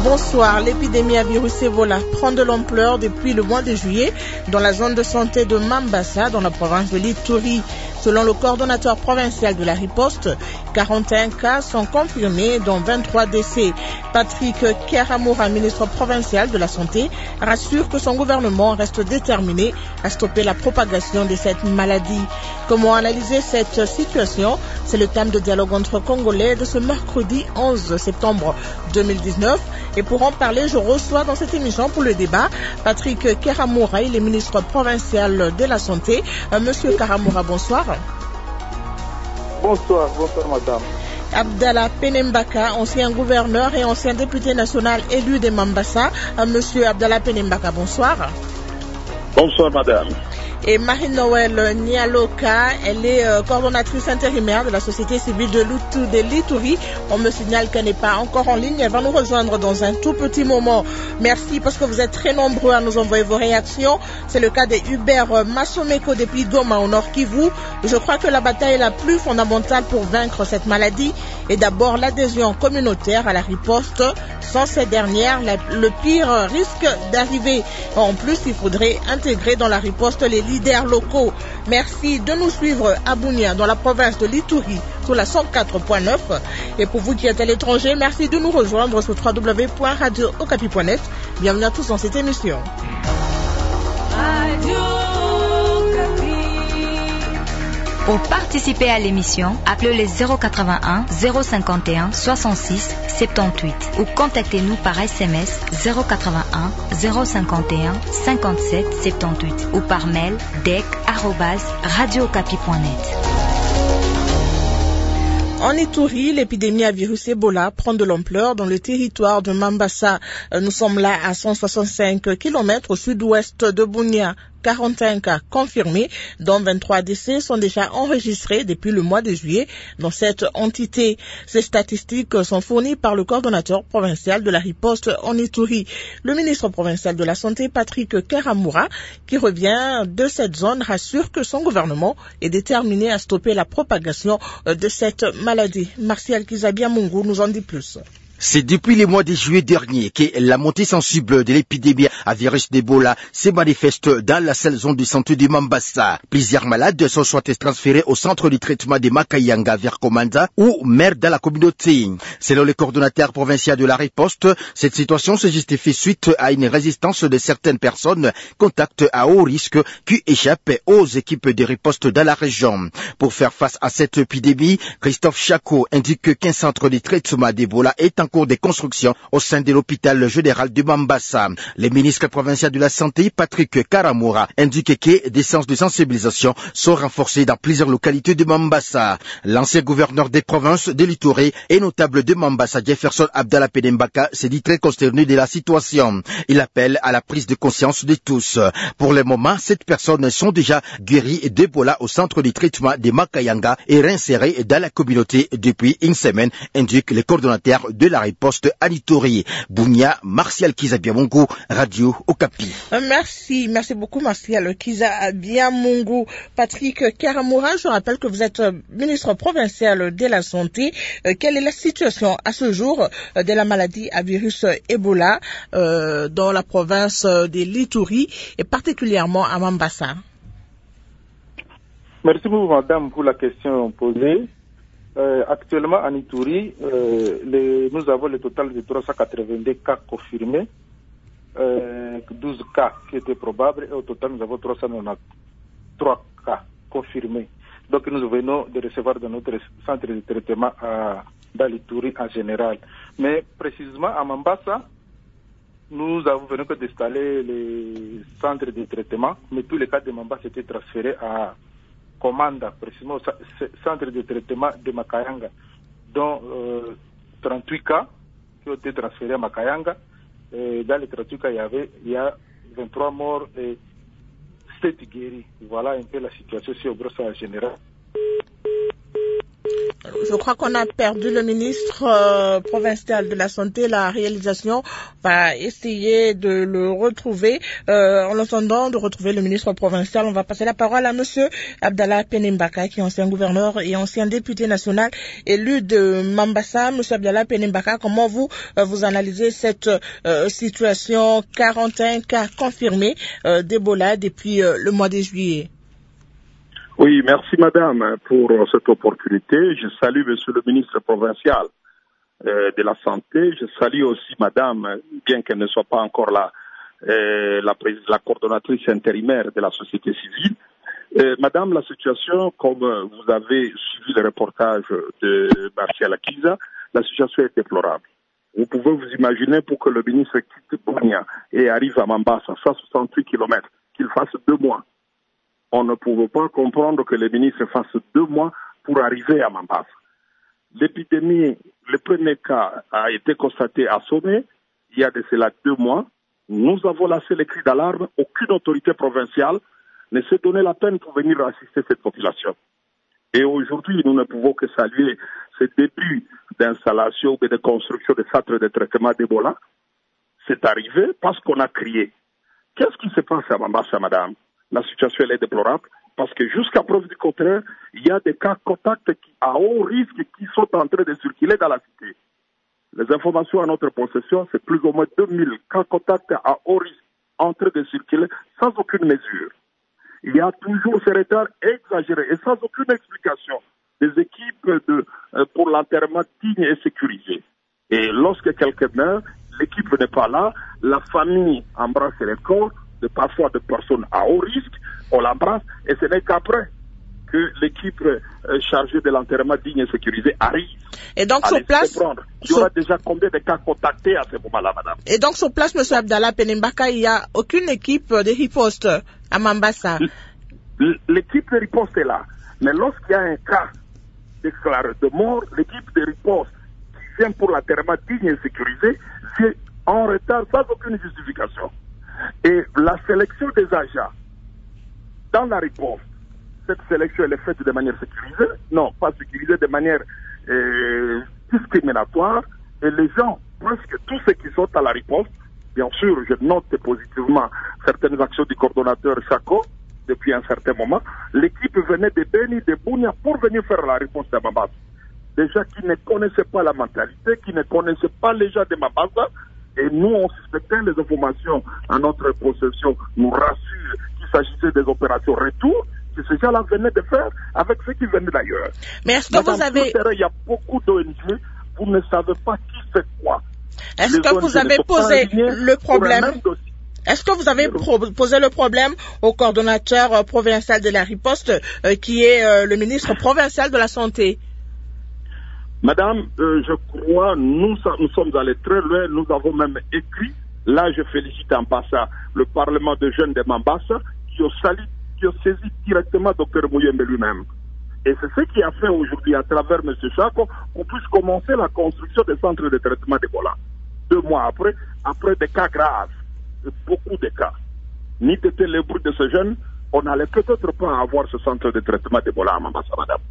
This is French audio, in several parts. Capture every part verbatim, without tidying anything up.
Bonsoir. L'épidémie à virus Ebola prend de l'ampleur depuis le mois de juillet dans la zone de santé de Mambasa, dans la province de l'Ituri. Selon le coordonnateur provincial de la riposte, quarante et un cas sont confirmés, dont vingt-trois décès. Patrick Keramoura, ministre provincial de la Santé, rassure que son gouvernement reste déterminé à stopper la propagation de cette maladie. Comment analyser cette situation? C'est le thème de dialogue entre Congolais de ce mercredi onze septembre deux mille dix-neuf. Et pour en parler, je reçois dans cette émission pour le débat Patrick Keramoura, il est ministre provincial de la Santé. Euh, Monsieur Keramoura, bonsoir. Bonsoir, bonsoir madame. Abdallah Penembaka, ancien gouverneur et ancien député national élu de Mambasa. Euh, Monsieur Abdallah Penembaka, bonsoir. Bonsoir madame. Et Marie-Noël Nialoka, elle est euh, coordonnatrice intérimaire de la société civile de l'Ituri. On me signale qu'elle n'est pas encore en ligne. Elle va nous rejoindre dans un tout petit moment. Merci parce que vous êtes très nombreux à nous envoyer vos réactions. C'est le cas de Hubert Massomeko depuis Goma au Nord Kivu. Je crois que la bataille la plus fondamentale pour vaincre cette maladie est d'abord l'adhésion communautaire à la riposte. Sans cette dernière, la, le pire risque d'arriver. En plus, il faudrait intégrer dans la riposte les leaders locaux. Merci de nous suivre à Bunia, dans la province de l'Ituri, sur la cent quatre point neuf. Et pour vous qui êtes à l'étranger, merci de nous rejoindre sur w w w point radio okapi point net. Bienvenue à tous dans cette émission. Pour participer à l'émission, appelez les zéro quatre-vingt-un zéro cinquante et un soixante-six soixante-dix-huit ou contactez-nous par S M S zéro quatre-vingt-un zéro cinquante et un cinquante-sept soixante-dix-huit ou par mail d e c arobase radio okapi point net. En Ituri, l'épidémie à virus Ebola prend de l'ampleur dans le territoire de Mambasa. Nous sommes là à cent soixante-cinq kilomètres au sud-ouest de Bunia. quarante et un cas confirmés, dont vingt-trois décès sont déjà enregistrés depuis le mois de juillet dans cette entité. Ces statistiques sont fournies par le coordonnateur provincial de la riposte en Ituri. Le ministre provincial de la Santé, Patrick Keramoura, qui revient de cette zone, rassure que son gouvernement est déterminé à stopper la propagation de cette maladie. Martial Kizabiamungu nous en dit plus. C'est depuis les mois de juillet dernier que la montée sensible de l'épidémie à virus d'Ebola se manifeste dans la seule zone de santé de Mambasa. Plusieurs malades sont soit transférés au centre de traitement de Makayanga vers Komanda ou meurent dans la communauté. Selon le coordonnateur provincial de la riposte, cette situation se justifie suite à une résistance de certaines personnes contacts à haut risque qui échappent aux équipes de riposte dans la région. Pour faire face à cette épidémie, Christophe Chako indique qu'un centre de traitement d'Ebola est en cours de construction au sein de l'hôpital général de Mambasa. Le ministre provincial de la Santé, Patrick Keramoura, indique que des séances de sensibilisation sont renforcées dans plusieurs localités de Mambasa. L'ancien gouverneur des provinces de l'Ituri et notable de Mambasa, Jefferson Abdallah Penembaka, s'est dit très consterné de la situation. Il appelle à la prise de conscience de tous. Pour le moment, sept personnes sont déjà guéries d'Ebola au centre de traitement de Makayanga et réinsérées dans la communauté depuis une semaine, indique le coordonnateur de la riposte à l'Ituri. Bunia, Martial Kizabiamungu, Radio Okapi. Merci, merci beaucoup Martial Kizabiamungu. Patrick Keramoura, je rappelle que vous êtes ministre provincial de la Santé. Euh, quelle est la situation à ce jour euh, de la maladie à virus Ebola euh, dans la province de l'Ituri et particulièrement à Mambasa? Merci beaucoup madame pour la question posée. Euh, actuellement en Ituri, euh, les, nous avons le total de trois cent quatre-vingt-deux cas confirmés, euh, douze cas qui étaient probables et au total nous avons trois cent quatre-vingt-treize cas confirmés. Donc nous venons de recevoir dans notre centre de traitement à, dans l'Ituri en général. Mais précisément à Mambasa, nous avons venu que d'installer les centres de traitement, mais tous les cas de Mambasa étaient transférés à Komanda, précisément au centre de traitement de Makayanga, dont euh, trente-huit cas qui ont été transférés à Makayanga. Et dans les trente-huit cas, il y avait il y a vingt-trois morts et sept guéris. Voilà un peu la situation sur Brossa en général. Je crois qu'on a perdu le ministre euh, provincial de la Santé. La réalisation va essayer de le retrouver. Euh, en attendant de retrouver le ministre provincial, on va passer la parole à monsieur Abdallah Penembaka, qui est ancien gouverneur et ancien député national élu de Mambasa. Monsieur Abdallah Penembaka, comment vous euh, vous analysez cette euh, situation? quarante et un cas confirmés euh, d'Ebola depuis euh, le mois de juillet. Oui, merci madame pour cette opportunité. Je salue monsieur le ministre provincial euh, de la Santé. Je salue aussi madame, bien qu'elle ne soit pas encore là, euh, la, la coordonnatrice intérimaire de la société civile. Euh, madame, la situation, comme vous avez suivi le reportage de Martial Akiza, la situation est déplorable. Vous pouvez vous imaginer pour que le ministre quitte Bunia et arrive à Mambasa, cent soixante-huit kilomètres, qu'il fasse deux mois. On ne pouvait pas comprendre que le ministre fasse deux mois pour arriver à Mambasa. L'épidémie, le premier cas a été constaté à Sommet, il y a de cela deux mois. Nous avons lancé les cris d'alarme. Aucune autorité provinciale ne s'est donné la peine pour venir assister cette population. Et aujourd'hui, nous ne pouvons que saluer ce début d'installation et de construction des centres de traitement d'Ebola. C'est arrivé parce qu'on a crié. Qu'est-ce qui se passe à Mambasa, madame? La situation elle est déplorable parce que jusqu'à preuve du contraire, il y a des cas contacts qui, à haut risque qui sont en train de circuler dans la cité. Les informations à notre possession, c'est plus ou moins deux mille cas contacts à haut risque en train de circuler sans aucune mesure. Il y a toujours ce retard exagéré et sans aucune explication des équipes de, euh, pour l'enterrement digne et sécurisé. Et lorsque quelqu'un meurt, l'équipe n'est pas là, la famille embrasse les corps, de parfois de personnes à haut risque, on l'embrasse, et ce n'est qu'après que l'équipe euh, chargée de l'enterrement digne et sécurisé arrive. Et donc sur place, il y aura déjà combien de cas contactés à ce moment-là, madame? Et donc sur place, monsieur Abdallah Penembaka, il n'y a aucune équipe de riposte à Mambasa? L'équipe de riposte est là, mais lorsqu'il y a un cas déclaré de mort, l'équipe de riposte qui vient pour l'enterrement digne et sécurisé, c'est en retard sans aucune justification. Et la sélection des agents dans la riposte, cette sélection elle est faite de manière sécurisée, non, pas sécurisée, de manière euh, discriminatoire, et les gens, presque tous ceux qui sont à la riposte, bien sûr, je note positivement certaines actions du coordonnateur Chako, depuis un certain moment, l'équipe venait de Beni, de Bunia, pour venir faire la riposte à Mambasa. Des gens qui ne connaissaient pas la mentalité, qui ne connaissaient pas les gens de Mambasa, et nous, on suspectait les informations à notre possession, nous rassurent qu'il s'agissait des opérations retour, que ces gens-là venaient de faire avec ceux qui venaient d'ailleurs. Mais est-ce que Madame, vous avez... il y a beaucoup d'O N G, vous ne savez pas qui fait quoi. Est-ce que vous avez posé le problème Est-ce que vous avez posé le problème au coordonnateur euh, provincial de la riposte, euh, qui est euh, le ministre provincial de la Santé? Madame, euh, je crois, nous, nous sommes allés très loin, nous avons même écrit, là je félicite en passant le Parlement de jeunes de Mambasa, qui ont, sali, qui ont saisi directement Dr Mouyembe lui-même. Et c'est ce qui a fait aujourd'hui, à travers M. Chako, qu'on puisse commencer la construction des centres de traitement d'Ebola. Deux mois après, après des cas graves, beaucoup de cas. Ni était le bruit de ce jeune, on n'allait peut-être pas avoir ce centre de traitement d'Ebola à Mambasa, madame.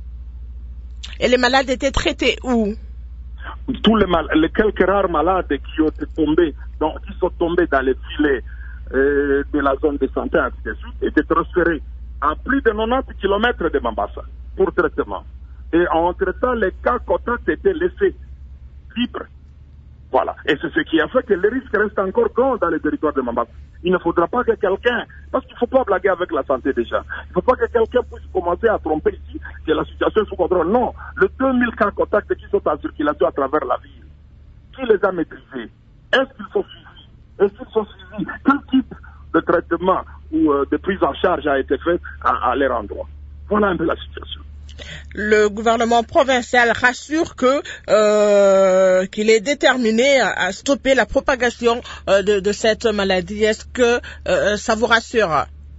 Et les malades étaient traités où? Tous les, mal les quelques rares malades qui ont été tombés, donc, qui sont tombés dans les filets euh, de la zone de santé, ainsi de suite, étaient transférés à plus de quatre-vingt-dix kilomètres de Mambasa pour traitement. Et entre-temps, les cas contacts étaient laissés libres. Voilà. Et c'est ce qui a fait que le risque reste encore grand dans les territoires de Mambasa. Il ne faudra pas que quelqu'un, parce qu'il ne faut pas blaguer avec la santé déjà, il ne faut pas que quelqu'un puisse commencer à tromper ici que la situation est sous contrôle. Non, les deux mille cas contacts qui sont en circulation à travers la ville, qui les a maîtrisés? Est-ce qu'ils sont suivis? Est-ce qu'ils sont suivis? Quel type de traitement ou euh, de prise en charge a été fait à, à leur endroit? Voilà un peu la situation. Le gouvernement provincial rassure que euh, qu'il est déterminé à, à stopper la propagation euh, de, de cette maladie. Est-ce que euh, ça vous rassure?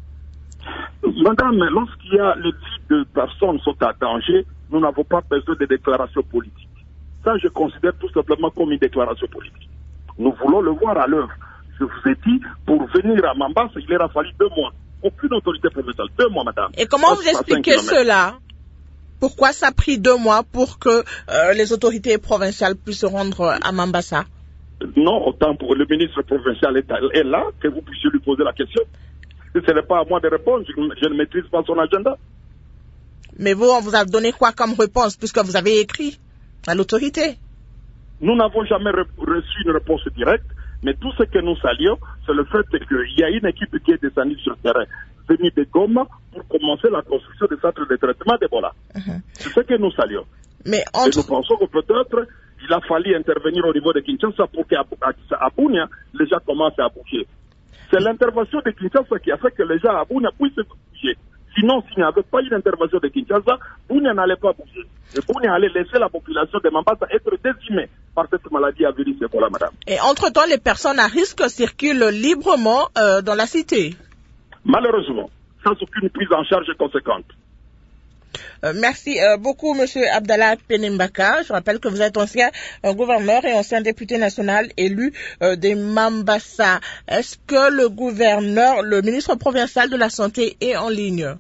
Madame, lorsqu'il y a le type de personnes sont à danger, nous n'avons pas besoin de déclarations politiques. Ça, je considère tout simplement comme une déclaration politique. Nous voulons le voir à l'œuvre. Je vous ai dit, pour venir à Mambasa, il leur a fallu deux mois. Aucune autorité provinciale. Deux mois, madame. Et comment vous expliquez cela? Pourquoi ça a pris deux mois pour que euh, les autorités provinciales puissent se rendre à Mambasa? Non, autant pour le ministre provincial est, est là que vous puissiez lui poser la question. Ce n'est pas à moi de répondre, je, je ne maîtrise pas son agenda. Mais vous, on vous a donné quoi comme réponse puisque vous avez écrit à l'autorité? Nous n'avons jamais re reçu une réponse directe, mais tout ce que nous saluons, c'est le fait qu'il y a une équipe qui est descendue sur le terrain, venue de Goma, pour commencer la construction des centres de traitement d'Ebola. Uh-huh. C'est ce que nous saluons. Mais entre... Et nous pensons que peut-être il a fallu intervenir au niveau de Kinshasa pour qu'à Bunia, les gens commencent à bouger. C'est l'intervention de Kinshasa qui a fait que les gens à Bunia puissent bouger. Sinon, s'il n'y avait pas eu l'intervention de Kinshasa, Bunia n'allait pas bouger. Et Bunia allait laisser la population de Mambasa être décimée par cette maladie à virus Ebola, madame. Et entre-temps, les personnes à risque circulent librement euh, dans la cité? Malheureusement, sans aucune prise en charge conséquente. Euh, merci euh, beaucoup, Monsieur Abdallah Penembaka. Je rappelle que vous êtes ancien euh, gouverneur et ancien député national élu euh, des Mambasa. Est-ce que le gouverneur, le ministre provincial de la Santé est en ligne?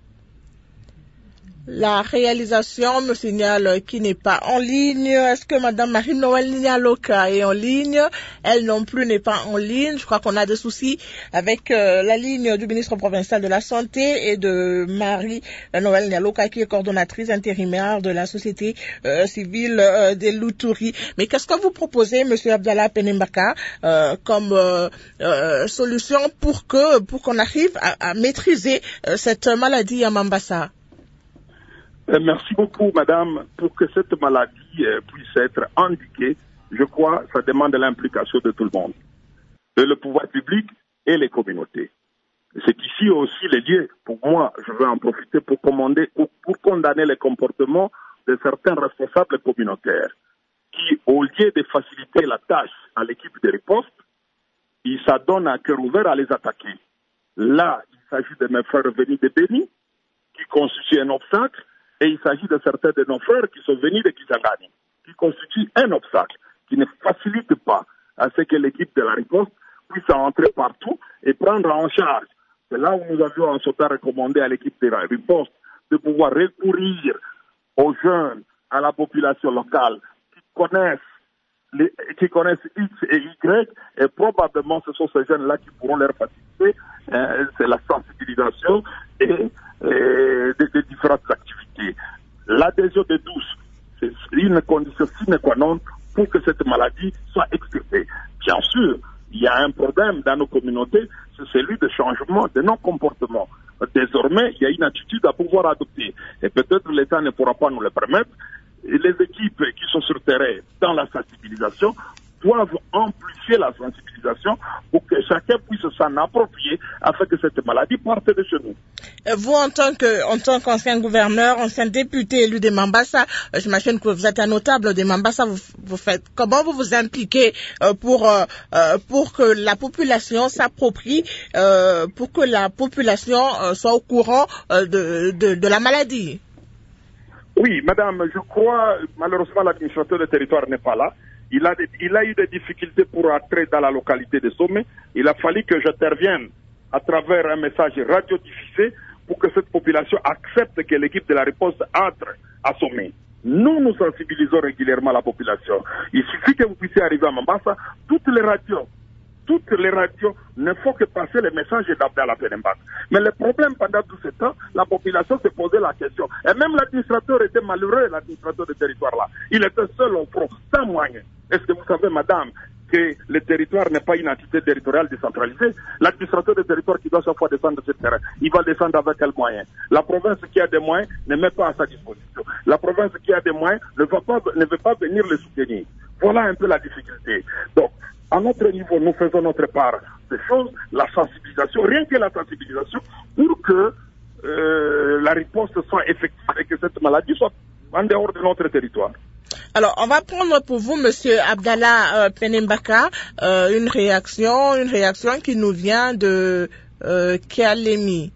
La réalisation me signale qu'il n'est pas en ligne. Est-ce que Madame Marie-Noël Nialoka est en ligne? Elle non plus n'est pas en ligne. Je crois qu'on a des soucis avec euh, la ligne du ministre provincial de la Santé et de Marie-Noël Nialoka qui est coordonnatrice intérimaire de la société euh, civile euh, des Loutouri. Mais qu'est-ce que vous proposez, Monsieur Abdallah Penembaka, euh, comme euh, euh, solution pour que pour qu'on arrive à, à maîtriser euh, cette maladie à Mambasa? Merci beaucoup, madame. Pour que cette maladie euh, puisse être endiguée, je crois que ça demande l'implication de tout le monde, de le pouvoir public et les communautés. C'est ici aussi le lieu, pour moi, je veux en profiter pour, commander, pour, pour condamner les comportements de certains responsables communautaires qui, au lieu de faciliter la tâche à l'équipe de riposte, ils s'adonnent à cœur ouvert à les attaquer. Là, il s'agit de mes frères venus de Béni, qui constituent un obstacle. Et il s'agit de certains de nos frères qui sont venus de Kisangani, qui constituent un obstacle, qui ne facilite pas à ce que l'équipe de la riposte puisse entrer partout et prendre en charge. C'est là où nous avions en ce temps recommandé à l'équipe de la riposte de pouvoir recourir aux jeunes, à la population locale, qui connaissent, les, qui connaissent X et Y, et probablement ce sont ces jeunes-là qui pourront leur faciliter. Euh, c'est la sensibilisation et, et des, des différentes activités. L'adhésion de tous, c'est une condition sine qua non pour que cette maladie soit extirpée. Bien sûr, il y a un problème dans nos communautés, c'est celui de changement de nos comportements. Désormais, il y a une attitude à pouvoir adopter. Et peut-être l'État ne pourra pas nous le permettre. Et les équipes qui sont sur terrain dans la sensibilisation doivent amplifier la sensibilisation pour que chacun puisse s'en approprier afin que cette maladie parte de chez nous. Vous, en tant que, en tant qu'ancien gouverneur, ancien député élu de Mambasa, j'imagine que vous êtes un notable de Mambasa, vous, vous faites, comment vous vous impliquez euh, pour, euh, pour que la population s'approprie, euh, pour que la population euh, soit au courant euh, de, de, de la maladie? Oui, madame, je crois, malheureusement, l'administrateur du territoire n'est pas là. Il a, des, il a eu des difficultés pour entrer dans la localité de Sommet. Il a fallu que j'intervienne à travers un message radiodiffusé pour que cette population accepte que l'équipe de la riposte entre à Sommet. Nous, nous sensibilisons régulièrement la population. Il suffit que vous puissiez arriver à Mambasa, toutes les radios, toutes les radios ne font que passer les messages d'Abdallah Penembaka. Mais le problème, pendant tout ce temps, la population se posait la question. Et même l'administrateur était malheureux, l'administrateur du territoire là. Il était seul au front, sans moyens. Est-ce que vous savez, madame, que le territoire n'est pas une entité territoriale décentralisée? L'administrateur du territoire qui doit chaque fois descendre sur le terrain, il va descendre avec quels moyens? La province qui a des moyens ne met pas à sa disposition. La province qui a des moyens ne, va pas, ne veut pas venir le soutenir. Voilà un peu la difficulté. Donc, à notre niveau, nous faisons notre part des choses, la sensibilisation, rien que la sensibilisation, pour que euh, la riposte soit effective et que cette maladie soit en dehors de notre territoire. Alors, on va prendre pour vous, Monsieur Abdallah euh, Penembaka, euh, une réaction, une réaction qui nous vient de euh, Kalemi.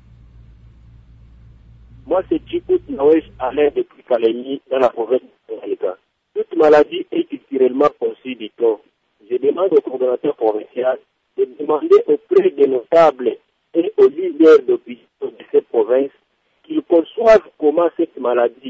Moi, c'est Tchikout Nawesh Alain depuis Kalemi, dans la province de Sénégal. Toute maladie est culturellement conçue, dit-on. Je demande au coordonnateur provincial de demander auprès des notables et aux leaders d'opposition de cette province qu'ils conçoivent comment cette maladie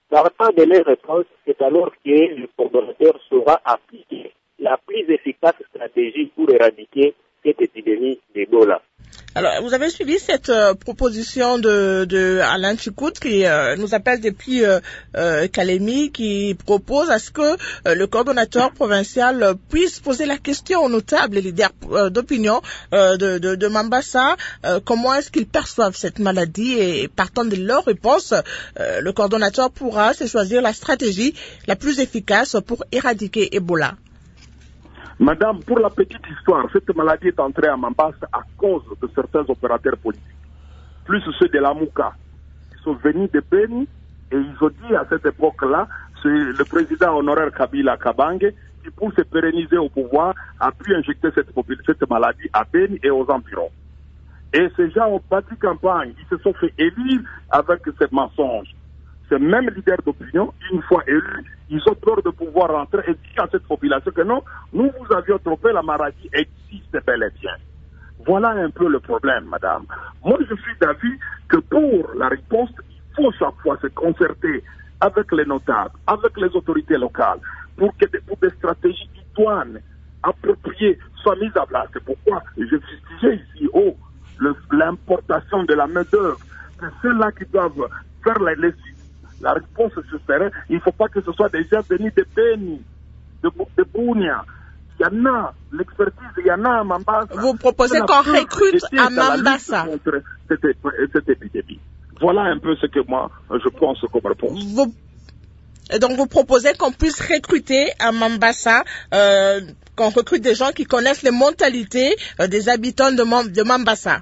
Partant de leurs réponses, c'est alors que le coordonnateur saura appliquer la plus efficace stratégie pour éradiquer cette épidémie d'Ebola. Alors, vous avez suivi cette euh, proposition de, de Alain Tchikout qui euh, nous appelle depuis euh, euh, Kalemi, qui propose à ce que euh, le coordonnateur provincial euh, puisse poser la question aux notables et leaders euh, d'opinion euh, de, de, de Mambasa, euh, comment est-ce qu'ils perçoivent cette maladie, et, et partant de leur réponse, euh, le coordonnateur pourra se choisir la stratégie la plus efficace pour éradiquer Ebola. Madame, pour la petite histoire, cette maladie est entrée à Mambasa à cause de certains opérateurs politiques, plus ceux de la Mouka, qui sont venus de Beni, et ils ont dit à cette époque-là, c'est le président honoraire Kabila Kabange, qui pour se pérenniser au pouvoir, a pu injecter cette, cette maladie à Beni et aux environs. Et ces gens ont bâti campagne, ils se sont fait élire avec ces mensonges. Ces mêmes leaders d'opinion, une fois élus, ils ont peur de pouvoir rentrer et dire à cette population que non, nous vous avions trompé, la maladie existe bel et bien. Voilà un peu le problème, madame. Moi, je suis d'avis que pour la riposte, il faut chaque fois se concerter avec les notables, avec les autorités locales, pour que des, pour des stratégies idoines, appropriées, soient mises à place. C'est pourquoi je justifiais ici haut l'importation de la main-d'œuvre. C'est ceux-là qui doivent faire les, les La réponse sur terrain, il ne faut pas que ce soit des gens venus de Beni, de, de Bounia. Il y en a, l'expertise, il y en a à Mambasa. Vous proposez qu'on recrute à Mambasa cette, cette épidémie. Voilà un peu ce que moi, je pense comme réponse. Vous... Et donc, vous proposez qu'on puisse recruter à Mambasa, euh, qu'on recrute des gens qui connaissent les mentalités euh, des habitants de, Mam- de Mambasa.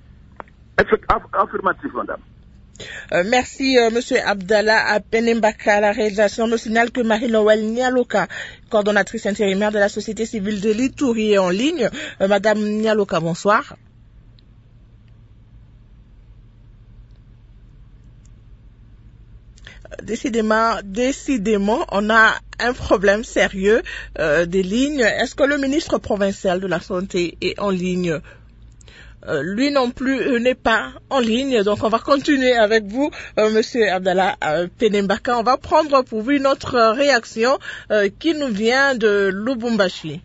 Affirmatif, madame. Euh, merci, euh, Monsieur Abdallah Penembaka. La réalisation me signale que Marie-Noël Nialoka, coordonnatrice intérimaire de la société civile de l'Ituri, est en ligne. Euh, Madame Nialoka, bonsoir. Décidément, décidément, on a un problème sérieux euh, des lignes. Est-ce que le ministre provincial de la Santé est en ligne? Euh, lui non plus euh, n'est pas en ligne, donc on va continuer avec vous, euh, Monsieur Abdallah euh, Penembaka. On va prendre pour vous une autre réaction euh, qui nous vient de Lubumbashi.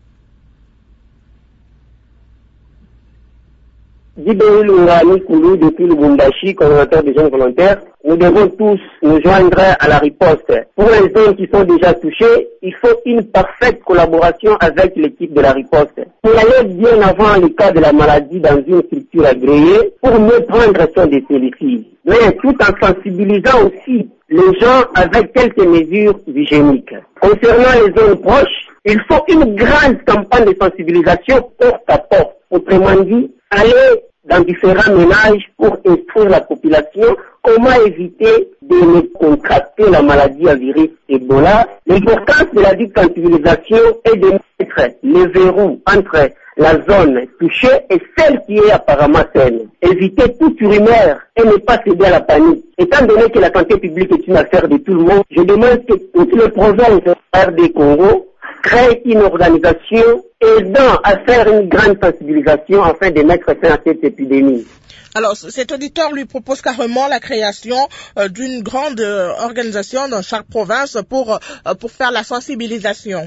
Dibéry Lungani Koulou depuis Lubumbashi, coordonnateur des jeunes volontaires. Nous devons tous nous joindre à la riposte. Pour les zones qui sont déjà touchées, il faut une parfaite collaboration avec l'équipe de la riposte. Pour aller bien avant le cas de la maladie dans une structure agréée, pour mieux prendre soin de celui-ci. Mais tout en sensibilisant aussi les gens avec quelques mesures hygiéniques. Concernant les zones proches, il faut une grande campagne de sensibilisation porte à porte. Autrement dit, aller dans différents ménages pour instruire la population comment éviter de ne contracter la maladie à virus Ebola. L'importance de la dite sensibilisation est de mettre les verrous entre la zone touchée et celle qui est apparemment saine. Éviter toute rumeur et ne pas céder à la panique. Étant donné que la santé publique est une affaire de tout le monde, je demande que toutes les provinces R D Congo créent une organisation aidant à faire une grande sensibilisation afin de mettre fin à cette épidémie. Alors, cet auditeur lui propose carrément la création euh, d'une grande euh, organisation dans chaque province pour, euh, pour faire la sensibilisation.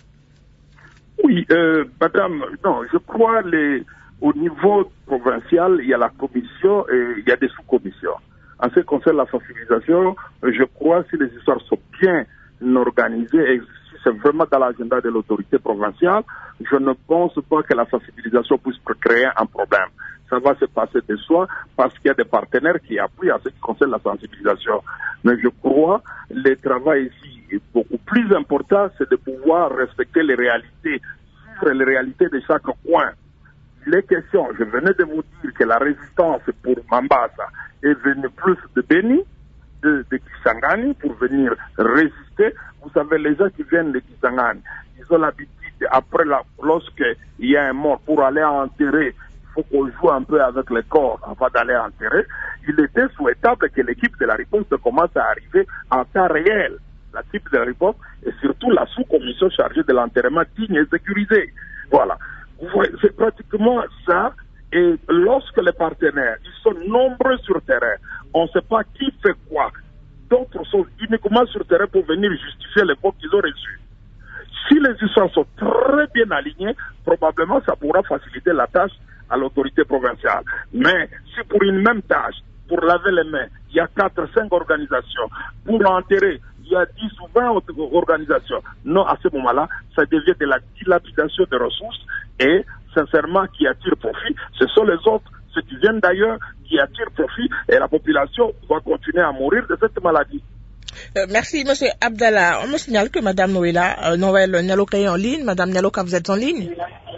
Oui, euh, madame, non, je crois les, au niveau provincial, il y a la commission et il y a des sous-commissions. En ce qui concerne la sensibilisation, je crois que si les histoires sont bien organisées et si c'est vraiment dans l'agenda de l'autorité provinciale, je ne pense pas que la sensibilisation puisse créer un problème. Ça va se passer de soi parce qu'il y a des partenaires qui appuient à ce qui concerne la sensibilisation. Mais je crois que le travail ici est beaucoup plus important, c'est de pouvoir respecter les réalités, suivre les réalités de chaque coin. Les questions, je venais de vous dire que la résistance pour Mambasa est venue plus de Beni, de, de Kisangani pour venir résister. Vous savez, les gens qui viennent de Kisangani, ils ont l'habitude, après, la, lorsqu'il y a un mort, pour aller enterrer, il faut qu'on joue un peu avec le corps avant d'aller enterrer. Il était souhaitable que l'équipe de la réponse commence à arriver en temps réel. L'équipe de la réponse et surtout la sous-commission chargée de l'enterrement digne et sécurisé. Voilà. C'est pratiquement ça. Et lorsque les partenaires, ils sont nombreux sur le terrain, on ne sait pas qui fait quoi. d'autres sont uniquement sur terrain pour venir justifier les votes qu'ils ont reçus. Si les histoires sont très bien alignées, probablement ça pourra faciliter la tâche à l'autorité provinciale. Mais si pour une même tâche, pour laver les mains, il y a quatre, cinq organisations, pour enterrer, il y a dix ou vingt organisations, non, à ce moment-là, ça devient de la dilapidation des ressources et, sincèrement, qui attire profit. Ce sont les autres, ceux qui viennent d'ailleurs, qui attirent profit et la population va continuer à mourir de cette maladie. Euh, merci, monsieur Abdallah. On me signale que madame Noëlla, euh, Noël Nyaloka est en ligne. Madame Nyaloka, vous êtes en ligne?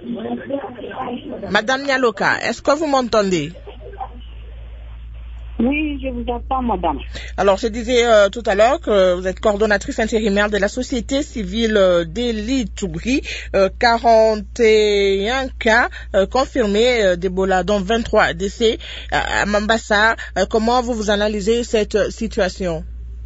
Madame Nyaloka, est-ce que vous m'entendez? Oui, je vous entends, madame. Alors, je disais euh, tout à l'heure que vous êtes coordonnatrice intérimaire de la société civile euh, d'Elitouri. Euh, quarante et un cas euh, confirmés euh, d'Ebola, dont vingt-trois décès euh, à Mambasa. Euh, comment vous vous analysez cette euh, situation?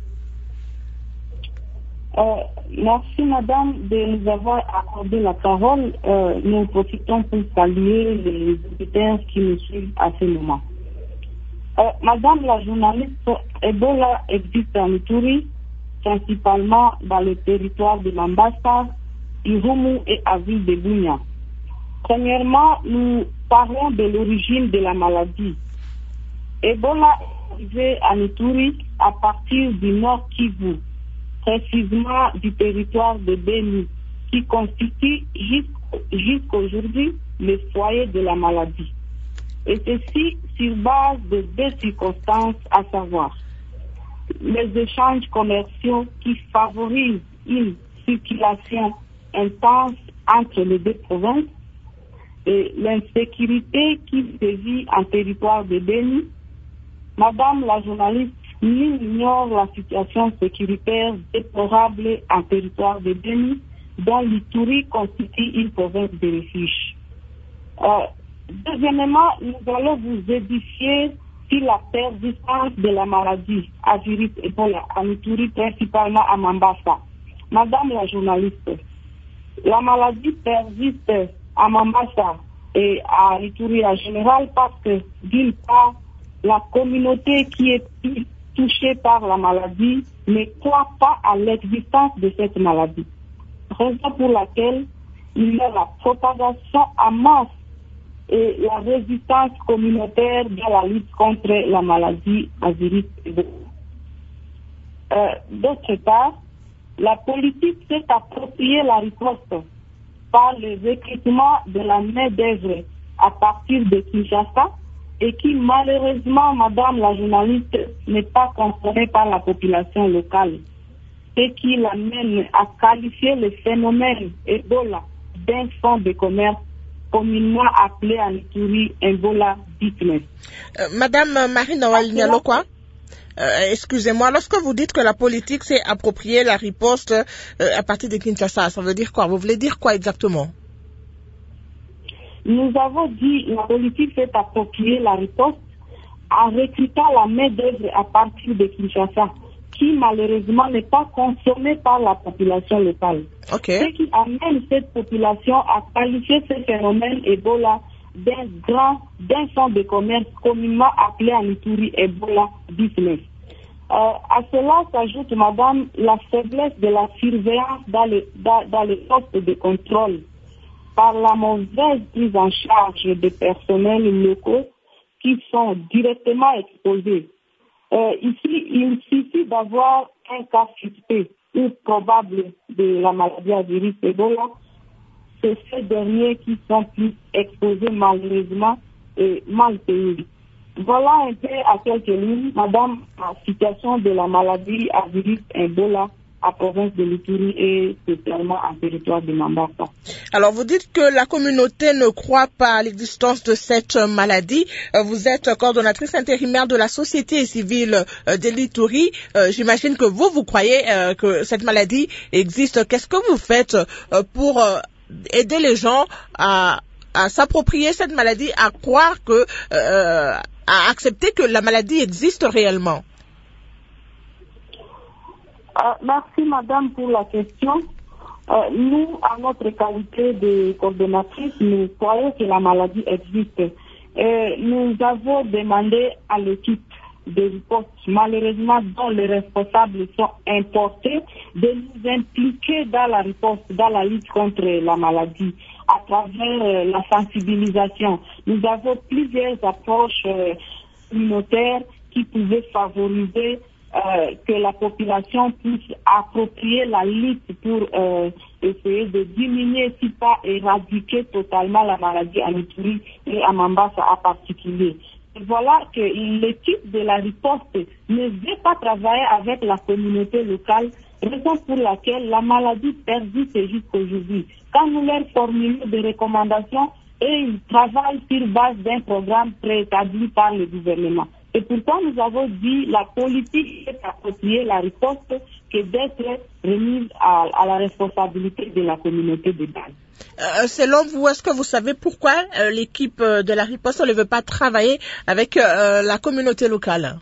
Euh, merci, madame, de nous avoir accordé la parole. Euh, nous profitons pour saluer les auditeurs qui nous suivent à ce moment. Euh, madame la journaliste, Ebola existe en Ituri, principalement dans le territoire de Mambasa, Irumu et à ville de Bunia. Premièrement, nous parlons de l'origine de la maladie. Ebola est arrivé en Ituri à partir du Nord Kivu, précisément du territoire de Beni, qui constitue jusqu'aujourd'hui le foyer de la maladie. Et ceci sur base de deux circonstances, à savoir les échanges commerciaux qui favorisent une circulation intense entre les deux provinces et l'insécurité qui sévit en territoire de Beni. Madame la journaliste, nul n'ignore la situation sécuritaire déplorable en territoire de Beni, dont l'Ituri constitue une province de refuge. Euh, Deuxièmement, nous allons vous édifier sur la persistance de la maladie à virus Ebola en Ituri, principalement à Mambasa. Madame la journaliste, la maladie persiste à Mambasa et à Ituri en général parce que, d'une part, la communauté qui est touchée par la maladie ne croit pas à l'existence de cette maladie. Raison pour laquelle il y a la propagation en masse et la résistance communautaire dans la lutte contre la maladie à virus Ebola. Euh, d'autre part, la politique s'est appropriée la riposte par le recrutement de la main-d'œuvre à partir de Kinshasa et qui malheureusement, madame la journaliste, n'est pas consommée par la population locale, ce qui l'amène à qualifier le phénomène Ebola d'un fonds de commerce communément appelé en Ituri Ebola business. Euh, Madame Marie-Noël Nyaloka, euh, excusez-moi, lorsque vous dites que la politique s'est appropriée la riposte euh, à partir de Kinshasa, ça veut dire quoi? Vous voulez dire quoi exactement? Nous avons dit la politique s'est appropriée la riposte en recrutant la main-d'œuvre à partir de Kinshasa, qui malheureusement n'est pas consommée par la population locale. Okay. Ce qui amène cette population à qualifier ce phénomène Ebola d'un grand, d'un fonds de commerce communément appelé en Ituri Ebola business. Euh, à cela s'ajoute, madame, la faiblesse de la surveillance dans les, dans, dans les postes de contrôle par la mauvaise prise en charge des personnels locaux qui sont directement exposés. Euh, ici, il suffit d'avoir un cas suspect ou probable de la maladie à virus Ebola. C'est ces derniers qui sont plus exposés malheureusement et mal payés. Voilà un peu à quelques lignes, madame, la situation de la maladie à virus Ebola à province de l'Ituri et spécialement en territoire de Mambasa. Alors, vous dites que la communauté ne croit pas à l'existence de cette maladie. Vous êtes coordonnatrice intérimaire de la société civile de l'Ituri. J'imagine que vous, vous croyez que cette maladie existe. Qu'est-ce que vous faites pour aider les gens à, à s'approprier cette maladie, à croire que, euh, à accepter que la maladie existe réellement? Euh, merci madame pour la question. Euh, nous, à notre qualité de coordonnatrice, nous croyons que la maladie existe. Et nous avons demandé à l'équipe de riposte, malheureusement, dont les responsables sont importés, de nous impliquer dans la riposte, dans la lutte contre la maladie, à travers euh, la sensibilisation. Nous avons plusieurs approches euh, communautaires qui pouvaient favoriser euh, que la population puisse approprier la lutte pour euh, essayer de diminuer, si pas éradiquer totalement la maladie à Ituri et à Mambasa en particulier. Et voilà que l'équipe de la riposte ne veut pas travailler avec la communauté locale, raison pour laquelle la maladie persiste jusqu'aujourd'hui. Quand nous leur formulons des recommandations, et ils travaillent sur base d'un programme préétabli par le gouvernement. Et pourtant, nous avons dit la politique est appropriée, la riposte, que d'être remise à, à la responsabilité de la communauté de base. Euh, selon vous, est-ce que vous savez pourquoi euh, l'équipe euh, de la riposte ne veut pas travailler avec euh, la communauté locale?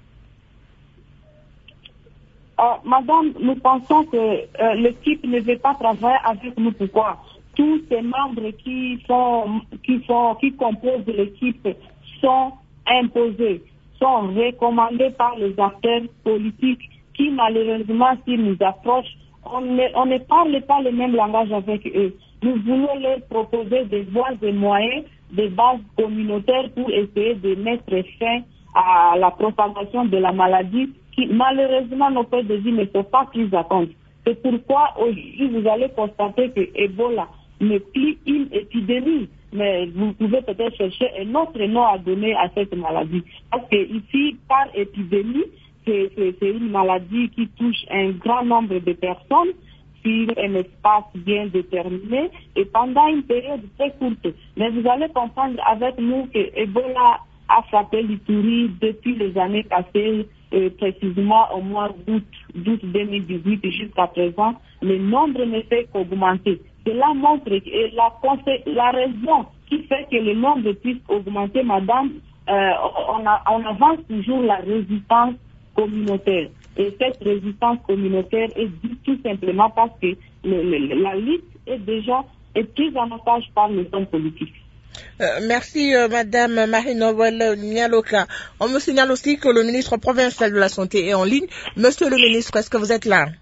euh, Madame, nous pensons que euh, l'équipe ne veut pas travailler avec nous. Pourquoi? Tous ces membres qui sont, qui sont, qui composent l'équipe sont imposés, sont recommandés par les acteurs politiques qui, malheureusement, s'ils nous approchent, on ne, on ne parle pas le même langage avec eux. Nous voulons leur proposer des voies et moyens, des bases communautaires pour essayer de mettre fin à la propagation de la maladie qui, malheureusement, nos pays de vie ne sont pas pris à compte. C'est pourquoi, aujourd'hui, vous allez constater que Ebola n'est plus une épidémie, mais vous pouvez peut-être chercher un autre nom à donner à cette maladie. Parce que ici, par épidémie, c'est, c'est, c'est une maladie qui touche un grand nombre de personnes sur un espace bien déterminé et pendant une période très courte. Mais vous allez comprendre avec nous que Ebola a frappé l'Ituri depuis les années passées, euh, précisément au mois d'août, d'août deux mille dix-huit jusqu'à présent, le nombre ne fait qu'augmenter. Cela montre que la, la raison qui fait que le nombre puisse augmenter, madame, euh, on, a, on avance toujours la résistance communautaire. Et cette résistance communautaire est due tout simplement parce que le, le, la lutte est déjà est prise en otage par les hommes politiques. Euh, merci euh, Madame Marie-Noël Nialoka. On me signale aussi que le ministre provincial de la Santé est en ligne. Monsieur le ministre, est-ce que vous êtes là?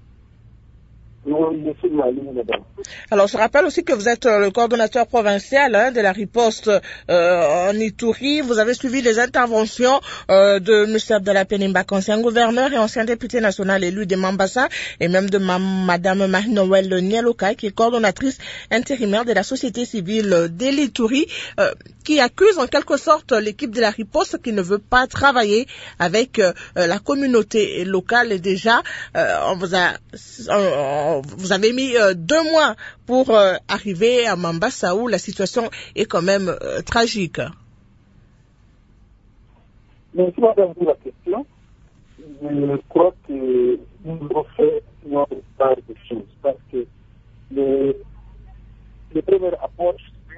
Alors, je rappelle aussi que vous êtes le coordonnateur provincial hein, de la riposte euh, en Ituri. Vous avez suivi les interventions euh, de M. Abdallah Penimba, ancien gouverneur et ancien député national élu de Mambasa, et même de ma, Mme Marie-Noël Nialoka, qui est coordonnatrice intérimaire de la société civile de l'Ituri, euh, qui accuse en quelque sorte l'équipe de la riposte qui ne veut pas travailler avec euh, la communauté locale. Et déjà, euh, on vous a... On, vous avez mis euh, deux mois pour euh, arriver à Mambasa où la situation est quand même euh, tragique. Merci madame pour la question. Je crois que nous devons faire notre part de choses parce que le, le premier approche,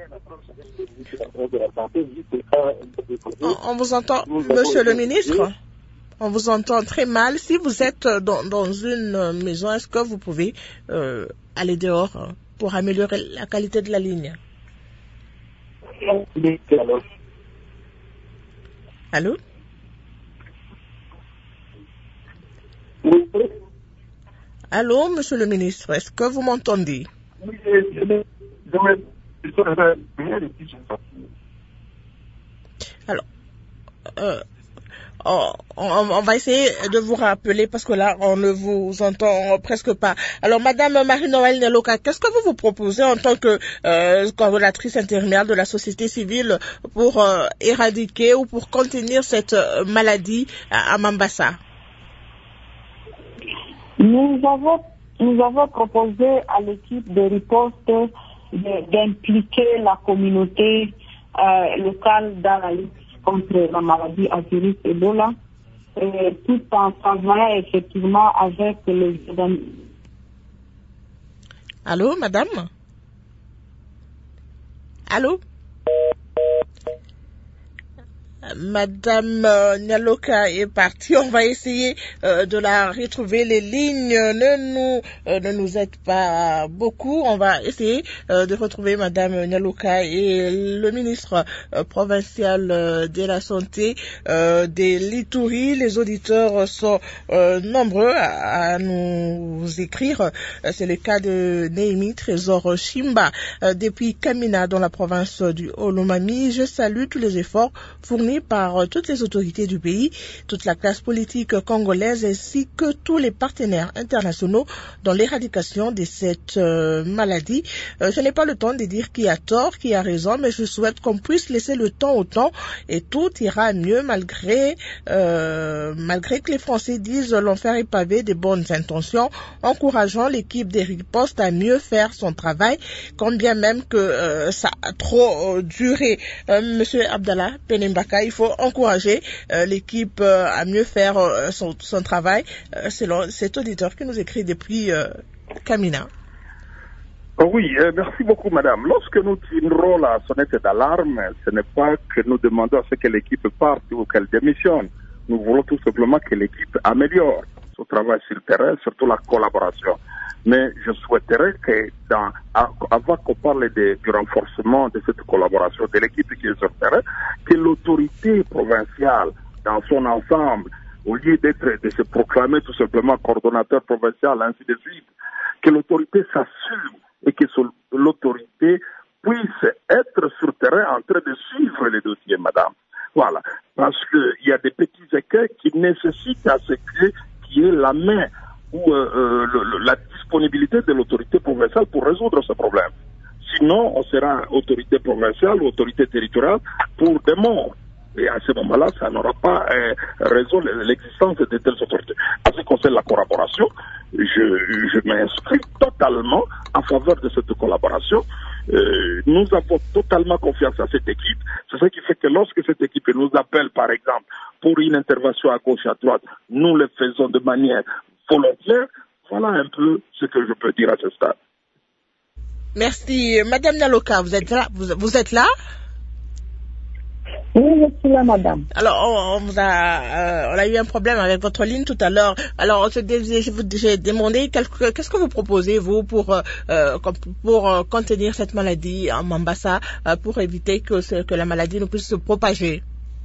on, on vous entend, monsieur le ministre? On vous entend très mal. Si vous êtes dans, dans une maison, est-ce que vous pouvez euh, aller dehors pour améliorer la qualité de la ligne? Allô? Allô, monsieur le ministre, est-ce que vous m'entendez? Alors, euh, On, on, on va essayer de vous rappeler parce que là, on ne vous entend presque pas. Alors, Madame Marie-Noël Nialoka, qu'est-ce que vous vous proposez en tant que euh, coordonnatrice intérimaire de la société civile pour euh, éradiquer ou pour contenir cette euh, maladie à, à Mambasa? Nous avons, nous avons proposé à l'équipe de riposte d'impliquer la communauté euh, locale dans la lutte contre la maladie à virus Ebola, et tout en travaillant effectivement avec les... Allô, madame? Allô? Madame euh, Nyaloka est partie. On va essayer euh, de la retrouver. Les lignes ne nous euh, ne nous aident pas beaucoup. On va essayer euh, de retrouver Madame Nyaloka et le ministre euh, provincial euh, de la santé euh, de l'Ituri. Les auditeurs sont euh, nombreux à, à nous écrire. Euh, c'est le cas de Néhémie Trésor Chimba euh, depuis Kamina dans la province du Olomami. Je salue tous les efforts fournis par toutes les autorités du pays, toute la classe politique congolaise ainsi que tous les partenaires internationaux dans l'éradication de cette euh, maladie. Euh, je n'ai pas le temps de dire qui a tort, qui a raison, mais je souhaite qu'on puisse laisser le temps au temps et tout ira mieux malgré euh, malgré que les Français disent l'enfer est pavé de bonnes intentions, encourageant l'équipe des ripostes à mieux faire son travail, quand bien même que euh, ça a trop euh, duré. Euh, Monsieur Abdallah Penembaka, il faut encourager euh, l'équipe euh, à mieux faire euh, son, son travail, euh, selon cet auditeur qui nous écrit depuis euh, Kamina. Oh oui, euh, merci beaucoup, madame. Lorsque nous tirons la sonnette d'alarme, ce n'est pas que nous demandons à ce que l'équipe parte ou qu'elle démissionne. Nous voulons tout simplement que l'équipe améliore son travail sur le terrain, surtout la collaboration. Mais je souhaiterais que, dans, avant qu'on parle de, du renforcement de cette collaboration de l'équipe qui est sur le terrain, que l'autorité provinciale, dans son ensemble, au lieu d'être, de se proclamer tout simplement coordonnateur provincial, ainsi de suite, que l'autorité s'assume et que l'autorité puisse être sur le terrain en train de suivre les dossiers, madame. Voilà. Parce qu'il y a des petits écueils qui nécessitent à ce que, qu'il y ait la main ou euh, euh, le, la disponibilité de l'autorité provinciale pour résoudre ce problème. Sinon, on sera autorité provinciale ou autorité territoriale pour des morts. Et à ce moment-là, ça n'aura pas euh, raison l'existence de telles autorités. En ce qui concerne la collaboration, je, je m'inscris totalement en faveur de cette collaboration. Euh, nous avons totalement confiance à cette équipe. C'est ce qui fait que lorsque cette équipe nous appelle, par exemple, pour une intervention à gauche et à droite, nous le faisons de manière volontaire. Voilà un peu ce que je peux dire à ce stade. Merci. Madame Nyaloka, vous êtes là? Vous, vous êtes là? Oui, je suis là, madame. Alors, on, on, vous a, euh, on a eu un problème avec votre ligne tout à l'heure. Alors, je vous j'ai demandé qu'est-ce que vous proposez, vous, pour, euh, pour euh, contenir cette maladie en Mambasa, euh, pour éviter que, ce, que la maladie ne puisse se propager?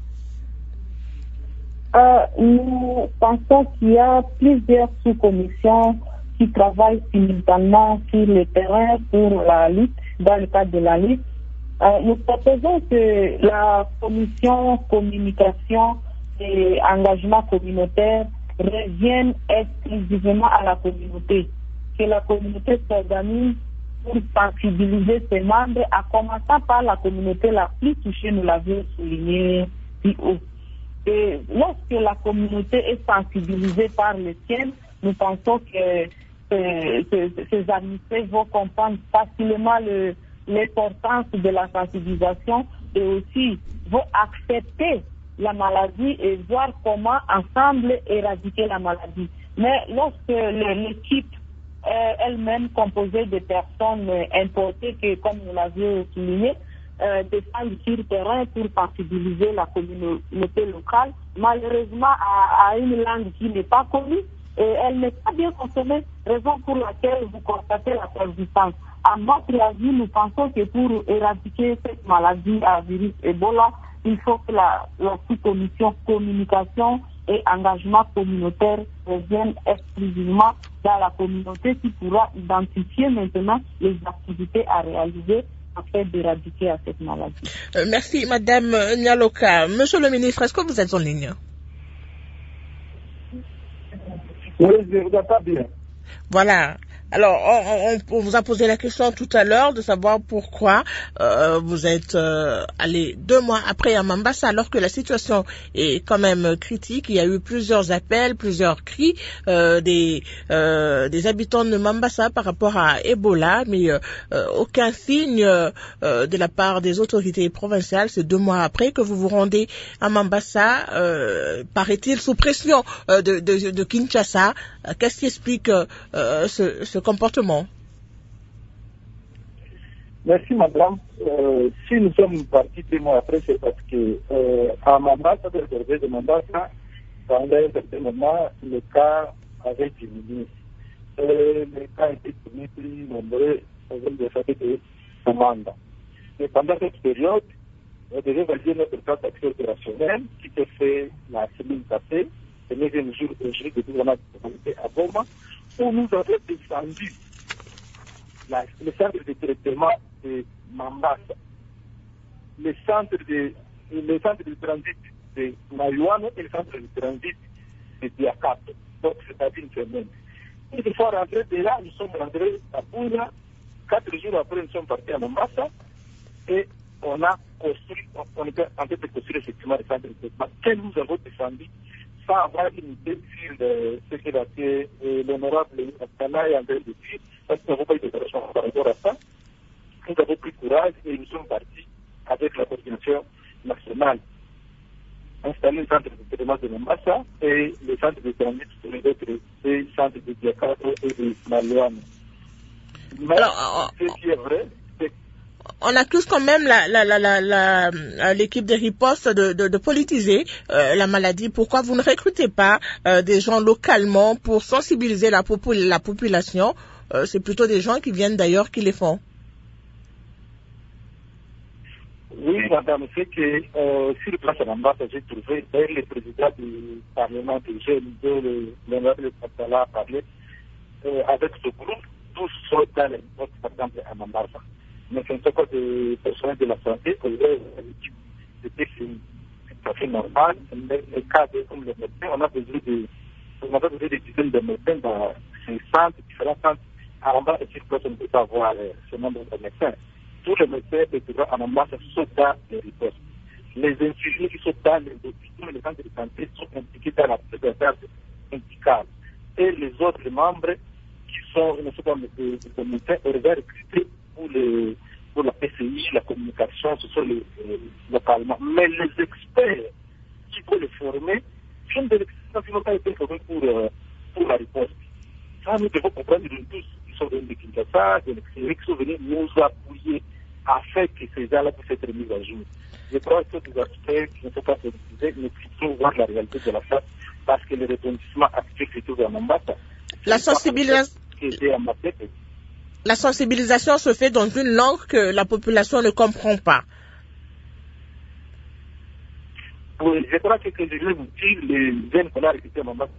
Euh, nous pensons qu'il y a plusieurs sous-commissions qui travaillent simultanément sur le terrain pour la lutte, dans le cadre de la lutte. Euh, nous proposons que la commission communication et engagement communautaire revienne exclusivement à la communauté, que la communauté s'organise pour sensibiliser ses membres, à commencer par la communauté la plus touchée, nous l'avions souligné plus haut. Et lorsque la communauté est sensibilisée par le ciel, nous pensons que, que, que ces administrés vont comprendre facilement le l'importance de la sensibilisation et aussi vont accepter la maladie et voir comment ensemble éradiquer la maladie. Mais lorsque l'équipe est elle-même composée de personnes importées, que comme nous l'avions souligné, euh, descendent sur le terrain pour sensibiliser la communauté locale, malheureusement à, à une langue qui n'est pas connue, et elle n'est pas bien consommée, raison pour laquelle vous constatez la persistance. À notre avis, nous pensons que pour éradiquer cette maladie à virus Ebola, il faut que la, la sous-commission communication et engagement communautaire revienne exclusivement dans la communauté qui pourra identifier maintenant les activités à réaliser afin d'éradiquer cette maladie. Euh, merci, Madame Nyaloka. Monsieur le ministre, est-ce que vous êtes en ligne? Oui, je ne regarde pas bien. Voilà. Alors, on, on, on vous a posé la question tout à l'heure de savoir pourquoi euh, vous êtes euh, allé deux mois après à Mambasa, alors que la situation est quand même critique. Il y a eu plusieurs appels, plusieurs cris euh, des, euh, des habitants de Mambasa par rapport à Ebola, mais euh, aucun signe euh, de la part des autorités provinciales. C'est deux mois après que vous vous rendez à Mambasa, euh, paraît-il sous pression euh, de, de, de Kinshasa. Qu'est-ce qui explique euh, ce, ce comportement? Merci, madame. Euh, si nous sommes partis deux mois après, c'est parce que euh, à Mambasa, dans le réseau de Mambasa, pendant un certain moment, le cas avait diminué. Euh, les cas étaient devenus plus nombreux avec des familles de commandes. Et pendant cette période, on devait valider notre plan d'action opérationnel qui s'est fait la semaine passée, le neuvième jour au jury de gouvernement de à Goma, où nous avons descendu la, le centre de traitement de Mambasa, le centre de, le centre de transit de Mayuano et le centre de transit de Diakato. Donc, c'est-à-dire une semaine. Une fois rentrés de là, nous sommes rentrés à Puna. Quatre jours après, nous sommes partis à Mambasa et on a construit, on était en train de construire effectivement le centre de traitement que nous avons descendu sans avoir une idée sur le, ce qu'il a fait l'honorable Atala est en train de dire, parce que nous n'avons pas eu de déclaration par rapport à ça. Nous avons pris courage et nous sommes partis avec la coordination nationale installer le centre de traitement de Mambasa et le centre de transit pour les autres deux centres de Diakato et de Malouane. Mais Alors, ce qui est vrai, c'est on accuse quand même la, la, la, la, la, l'équipe de riposte de, de, de politiser euh, la maladie. Pourquoi vous ne recrutez pas euh, des gens localement pour sensibiliser la, popul- la population? euh, C'est plutôt des gens qui viennent d'ailleurs qui les font. Oui, madame, c'est que euh, sur le plan de l'ambassade, j'ai trouvé le président du Parlement des jeunes, de l'honorable Patala a parlé euh, avec ce groupe, tous sont dans les votes, par exemple, à Mambasa. Mais ce ne sont pas des personnels de la santé, l'équipe de P C I, c'est tout à fait normal. Mais les cas de, comme les médecins, on a besoin de, on a besoin de dizaines de médecins dans ces centres, différents centres. À Mambasa, sur place, on ne peut pas avoir euh, ce nombre de médecins. Tous les médecins de à Mambasa sont dans les ripostes. Les infirmiers qui sont dans les hôpitaux et les centres de santé sont impliqués dans la prévention médicale. Et les autres membres qui sont, ne sont pas des, des médecins, on les a recrutés pour, les, pour la P C I, la communication, ce sont les, les localement. Mais les experts qui vont les former, sont des experts qui n'ont pas été formés pour, euh, pour la riposte. Ça, nous devons comprendre de tous. Ils sont venus de Kinshasa, de l'extérieur, qui sont venus nous appuyer afin que ces gens-là puissent être mis à jour. Je crois que ces aspects qui ne sont pas politiser, mais plutôt voir la réalité de la face, parce que le rebondissement actuel se trouve en Mambasa. La sensibilisation. La sensibilisation se fait dans une langue que la population ne comprend pas. Oui, je crois que je vais vous dire, les jeunes qu'on a recrutés à Mambasa.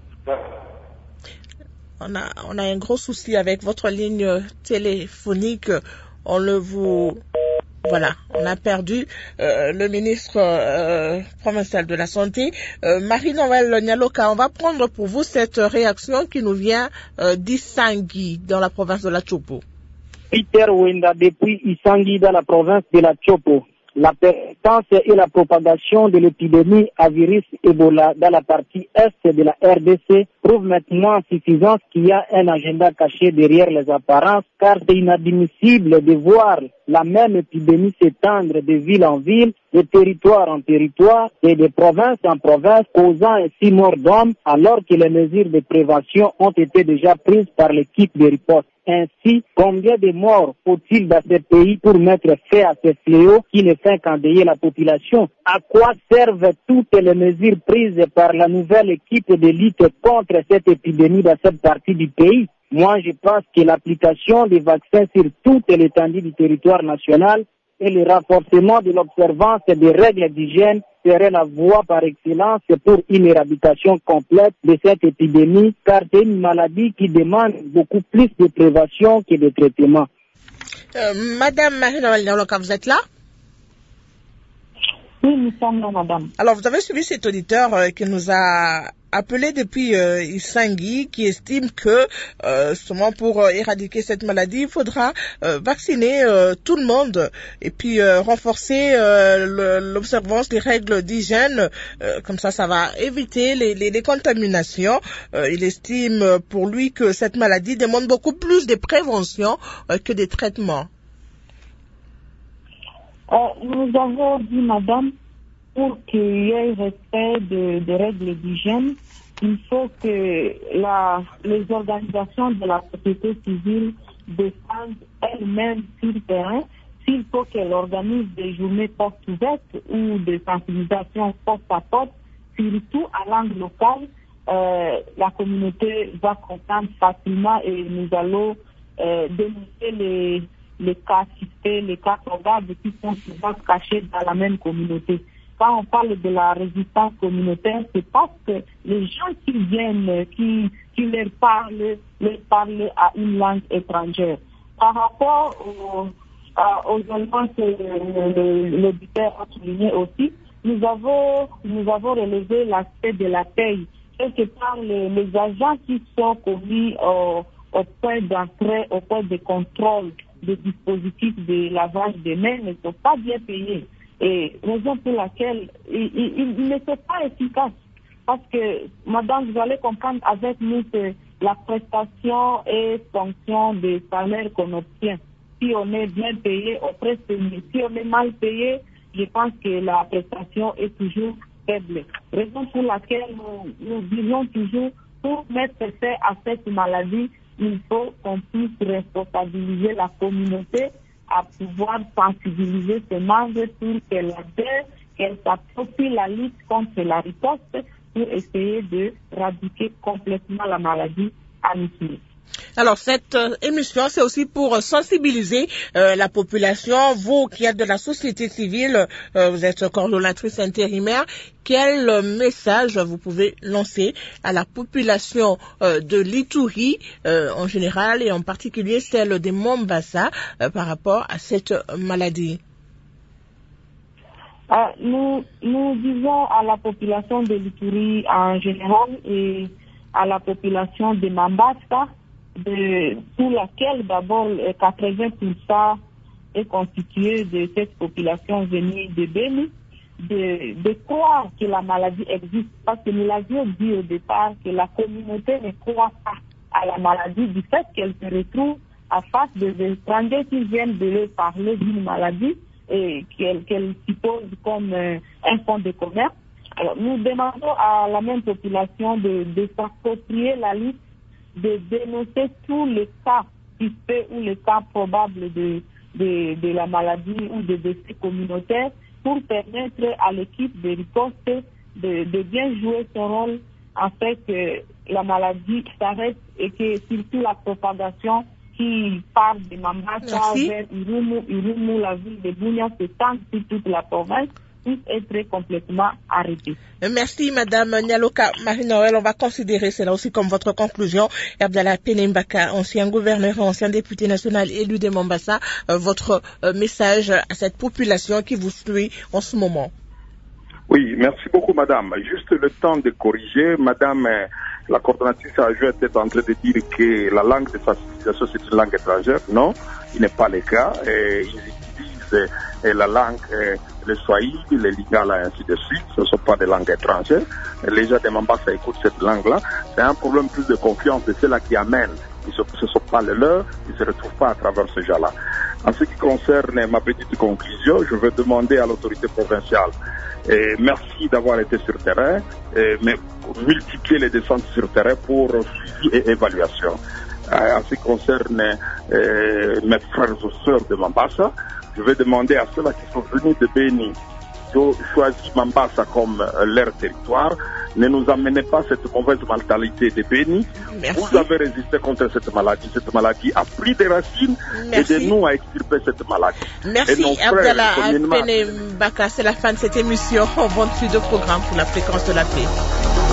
On a, on a un gros souci avec votre ligne téléphonique. On le vous... Voilà, on a perdu euh, le ministre euh, provincial de la Santé, euh, Marie-Noël Nyaloka. On va prendre pour vous cette réaction qui nous vient euh, d'Isangui, dans la province de la Chopo. Peter Wenda, depuis Isangui, dans la province de la Chopo. La persistance et la propagation de l'épidémie à virus Ebola dans la partie est de la R D C prouvent maintenant en suffisance qu'il y a un agenda caché derrière les apparences, car c'est inadmissible de voir la même épidémie s'étendre de ville en ville, de territoire en territoire et de province en province, causant ainsi mort d'hommes, alors que les mesures de prévention ont été déjà prises par l'équipe de riposte. Ainsi, combien de morts faut-il dans ce pays pour mettre fin à ces fléaux qui ne fait qu'endeuiller la population? À quoi servent toutes les mesures prises par la nouvelle équipe de lutte contre cette épidémie dans cette partie du pays? Moi, je pense que l'application des vaccins sur toute l'étendue du territoire national et le renforcement de l'observance des règles d'hygiène serait la voie par excellence pour une éradication complète de cette épidémie, car c'est une maladie qui demande beaucoup plus de prévention que de traitement. Euh, Madame Marie-Noël Nyaloka, vous êtes là? Oui, nous sommes là, madame. Alors, vous avez suivi cet auditeur euh, qui nous a appelé depuis euh, Isangui, qui estime que, euh, justement, pour euh, éradiquer cette maladie, il faudra euh, vacciner euh, tout le monde et puis euh, renforcer euh, le, l'observance des règles d'hygiène. Euh, comme ça, ça va éviter les, les, les contaminations. Euh, il estime euh, pour lui que cette maladie demande beaucoup plus de prévention euh, que des traitements. Euh, nous avons dit, madame, pour qu'il y ait respect de, de règles d'hygiène, il faut que la, les organisations de la société civile défendent elles-mêmes sur le terrain s'il faut qu'elle organise des journées portes ouvertes ou des sensibilisations porte à porte, surtout à langue locale, euh, la communauté va comprendre facilement et nous allons euh, dénoncer les, les cas suspects, les cas probables qui sont souvent cachés dans la même communauté. Quand on parle de la résistance communautaire, c'est parce que les gens qui viennent, qui, qui leur parlent, leur parlent à une langue étrangère. Par rapport au, à, aux éléments que l'auditeur a souligné aussi, nous avons, nous avons relevé l'aspect de la paye. Quelque part, les, les agents qui sont commis au, au point d'entrée, au point de contrôle des dispositifs de lavage des mains ne sont pas bien payés. Et raison pour laquelle ils, ils, ils ne sont pas efficaces. Parce que, madame, vous allez comprendre avec nous que la prestation est fonction des salaires qu'on obtient. Si on est bien payé, on preste mieux. Si on est mal payé, je pense que la prestation est toujours faible. Raison pour laquelle nous, nous disons toujours, pour mettre fin à cette maladie, il faut qu'on puisse responsabiliser la communauté à pouvoir sensibiliser ses membres pour qu'elle adhère, qu'elle s'approprie la lutte contre la riposte pour essayer de éradiquer complètement la maladie à Ituri. Alors, cette euh, émission, c'est aussi pour euh, sensibiliser euh, la population. Vous qui êtes de la société civile, euh, vous êtes coordonnatrice intérimaire. Quel euh, message vous pouvez lancer à la population euh, de l'Ituri euh, en général et en particulier celle des Mombasa euh, par rapport à cette maladie? Euh, nous, nous disons à la population de l'Ituri en général et à la population de Mombasa, de, pour laquelle d'abord quatre-vingts pour cent est constitué de cette population venue de Béni, de, de croire que la maladie existe. Parce que nous l'avions dit au départ que la communauté ne croit pas à la maladie du fait qu'elle se retrouve à face des étrangers qui viennent de leur parler d'une maladie et qu'elle qu'elle suppose comme euh, un fonds de commerce. Alors nous demandons à la même population de, de s'approprier la liste, de dénoncer tous les cas suspects ou les cas probables de, de, de la maladie ou de décès communautaires pour permettre à l'équipe de riposte de, de bien jouer son rôle afin que la maladie s'arrête et que surtout la propagation qui part de Mombasa vers Irumu, Irumu, la ville de Bunia, s'étend sur toute la province, puisse être complètement arrêté. Merci Madame Nyaloka Marie-Noël. On va considérer cela aussi comme votre conclusion. Abdallah Penembaka, ancien gouverneur, ancien député national élu de Mombasa, euh, votre euh, message à cette population qui vous suit en ce moment. Oui, merci beaucoup Madame. Juste le temps de corriger. Madame, la coordonnatrice a était en train de dire que la langue de sensibilisation c'est une langue étrangère. Non, il n'est pas le cas. Et ils utilisent et la langue, euh, le swahili, le lingala, ainsi de suite. Ce ne sont pas des langues étrangères. Les gens de Mombasa écoutent cette langue-là. C'est un problème plus de confiance de ceux-là qui amènent. Ils ne se sont pas les leurs, ils ne se retrouvent pas à travers ce genre-là. En ce qui concerne ma petite conclusion, je veux demander à l'autorité provinciale, et merci d'avoir été sur terrain, et, mais multiplier les descentes sur terrain pour suivi et évaluation. Euh, en ce qui concerne euh, mes frères ou sœurs de Mombasa, je vais demander à ceux-là qui sont venus de Béni, qui ont choisi Mombasa comme euh, leur territoire, ne nous amenez pas cette mauvaise mentalité de Béni. Merci. Vous avez résisté contre cette maladie. Cette maladie a pris des racines. Merci. Aidez-nous à extirper cette maladie. Merci Abdallah Penembaka. C'est la fin de cette émission. Bonne suite de programme pour la fréquence de la paix.